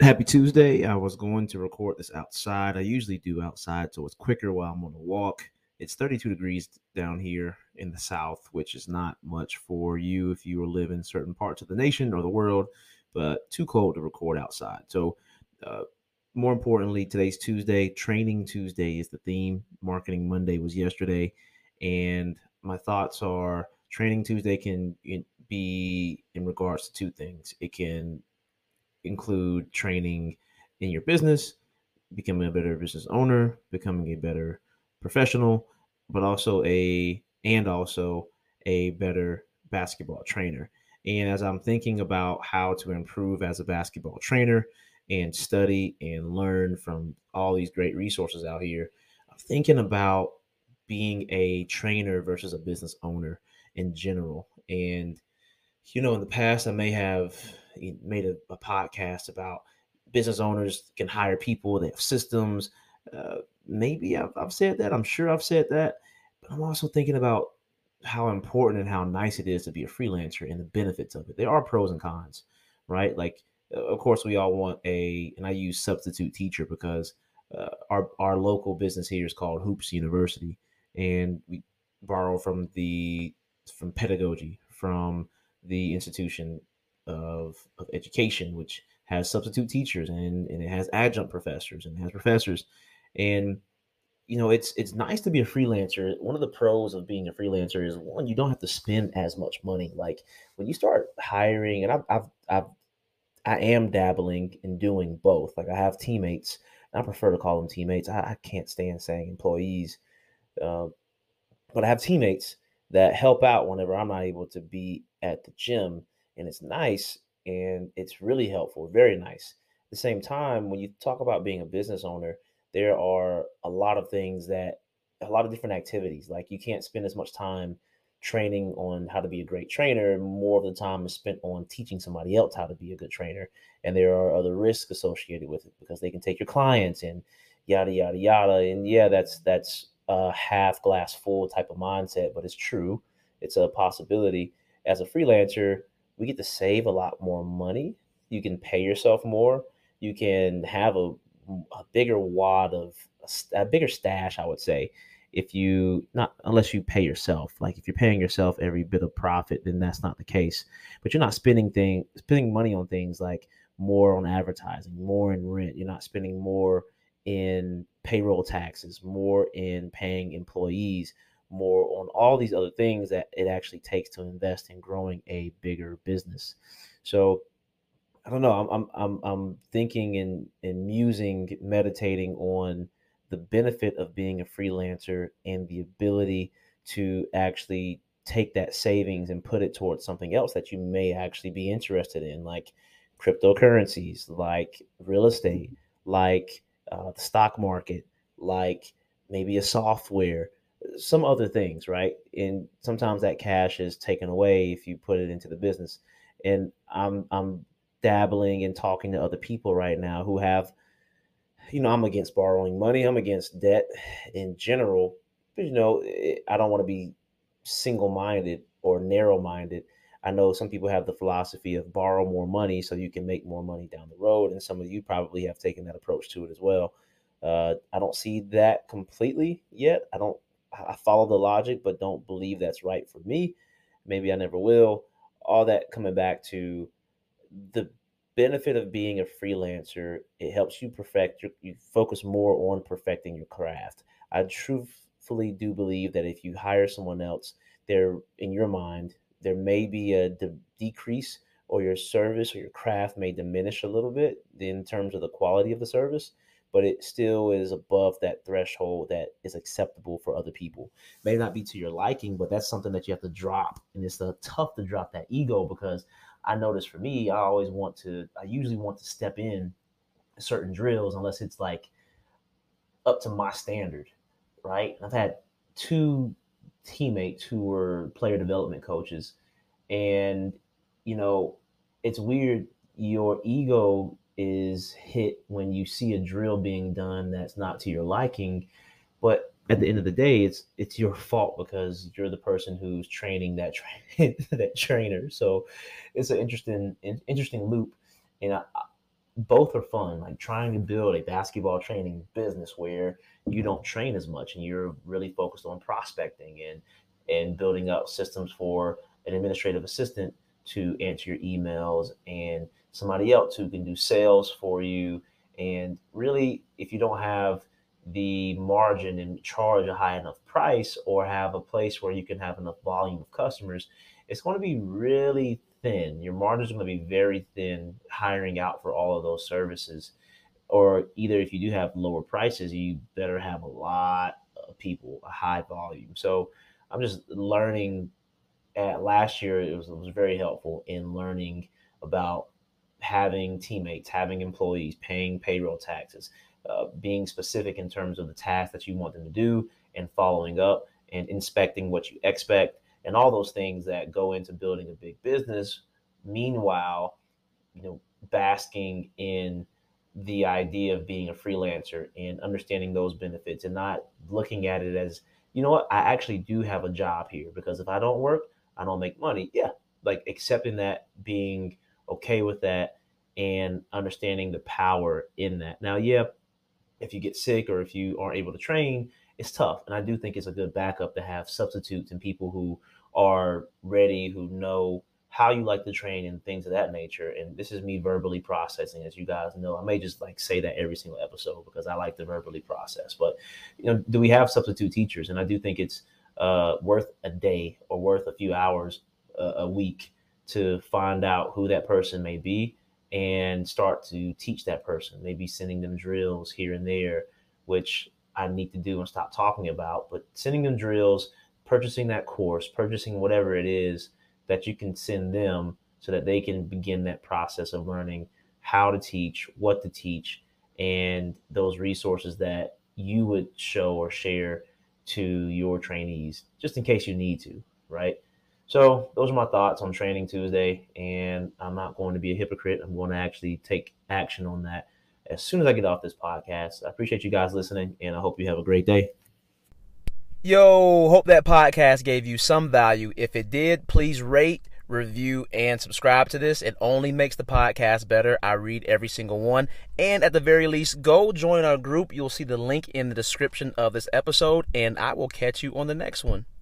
Happy Tuesday. I was going to record this outside. I usually do outside, so it's quicker while I'm on a walk. It's 32 degrees down here in the South, which is not much for you if you live in certain parts of the nation or the world, but too cold to record outside. So, uh, more importantly, today's Tuesday. Training Tuesday is the theme. Marketing Monday was yesterday. And my thoughts are Training Tuesday can be in regards to two things. It can include training in your business, becoming a better business owner, becoming a better professional, but also a better basketball trainer. And as I'm thinking about how to improve as a basketball trainer and study and learn from all these great resources out here, I'm thinking about being a trainer versus a business owner in general. And in the past, I may have made a podcast about business owners can hire people, they have systems. Maybe I've said that. I'm sure I've said that. But I'm also thinking about how important and how nice it is to be a freelancer and the benefits of it. There are pros and cons, right? Like, of course, we all want and I use substitute teacher because our local business here is called Hoops University, and we borrow from pedagogy, from the institution of education, which has substitute teachers and it has adjunct professors and it has professors. And it's nice to be a freelancer. One of the pros of being a freelancer is, one, you don't have to spend as much money. Like when you start hiring, and I am dabbling in doing both. Like I have teammates, and I prefer to call them teammates. I can't stand saying employees, uh, but I have teammates that help out whenever I'm not able to be at the gym, and it's nice and it's really helpful, very nice. At the same time, when you talk about being a business owner, there are a lot of different activities. Like you can't spend as much time training on how to be a great trainer. More of the time is spent on teaching somebody else how to be a good trainer, and there are other risks associated with it because they can take your clients and yada yada yada. And yeah, that's a half glass full type of mindset, but it's true. It's a possibility. As a freelancer, we get to save a lot more money. You can pay yourself more. You can have a bigger wad of a bigger stash, I would say. If you not unless you pay yourself, like if you're paying yourself every bit of profit, then that's not the case. But you're not spending money on things like more on advertising, more in rent. You're not spending more in payroll taxes, more in paying employees, more on all these other things that it actually takes to invest in growing a bigger business. So I don't know. I'm thinking and musing, meditating on the benefit of being a freelancer and the ability to actually take that savings and put it towards something else that you may actually be interested in, like cryptocurrencies, like real estate, like the stock market, like maybe a software, some other things, right? And sometimes that cash is taken away if you put it into the business. And I'm dabbling and talking to other people right now who have, I'm against borrowing money. I'm against debt in general. But, I don't want to be single minded or narrow minded. I know some people have the philosophy of borrow more money so you can make more money down the road. And some of you probably have taken that approach to it as well. I don't see that completely yet. I follow the logic, but don't believe that's right for me. Maybe I never will. All that coming back to the benefit of being a freelancer, it helps you you focus more on perfecting your craft. I truthfully do believe that if you hire someone else, there in your mind there may be a decrease, or your service or your craft may diminish a little bit in terms of the quality of the service, but it still is above that threshold that is acceptable for other people. May not be to your liking, but that's something that you have to drop, and it's tough to drop that ego because I notice for me, I usually want to step in certain drills unless it's like up to my standard, right? I've had two teammates who were player development coaches, and you know, it's weird. Your ego is hit when you see a drill being done that's not to your liking, but at the end of the day, it's your fault because you're the person who's training that trainer. So it's an interesting loop, and both are fun. Like trying to build a basketball training business where you don't train as much and you're really focused on prospecting and building up systems for an administrative assistant to answer your emails and somebody else who can do sales for you. And really, if you don't have the margin and charge a high enough price or have a place where you can have enough volume of customers, it's going to be really thin. Your margins are going to be very thin hiring out for all of those services. Or either if you do have lower prices, you better have a lot of people, a high volume. So I'm just learning. At last year, it was very helpful in learning about having teammates, having employees, paying payroll taxes, being specific in terms of the tasks that you want them to do, and following up and inspecting what you expect, and all those things that go into building a big business. Meanwhile, basking in the idea of being a freelancer and understanding those benefits and not looking at it as, you know what, I actually do have a job here because if I don't work, I don't make money. Yeah. Like accepting that, being okay with that, and understanding the power in that. Now, yeah, if you get sick or if you aren't able to train, it's tough. And I do think it's a good backup to have substitutes and people who are ready, who know how you like to train and things of that nature. And this is me verbally processing, as you guys know. I may just like say that every single episode because I like to verbally process. But do we have substitute teachers? And I do think it's worth a day or worth a few hours a week to find out who that person may be and start to teach that person, maybe sending them drills here and there, which I need to do and stop talking about, but sending them drills, purchasing that course, purchasing whatever it is that you can send them so that they can begin that process of learning how to teach, what to teach, and those resources that you would show or share to your trainees, just in case you need to, right? So those are my thoughts on Training Tuesday, and I'm not going to be a hypocrite. I'm going to actually take action on that as soon as I get off this podcast. I appreciate you guys listening, and I hope you have a great day. Yo, hope that podcast gave you some value. If it did, please rate, review, and subscribe to this. It only makes the podcast better. I read every single one. And at the very least, go join our group. You'll see the link in the description of this episode, and I will catch you on the next one.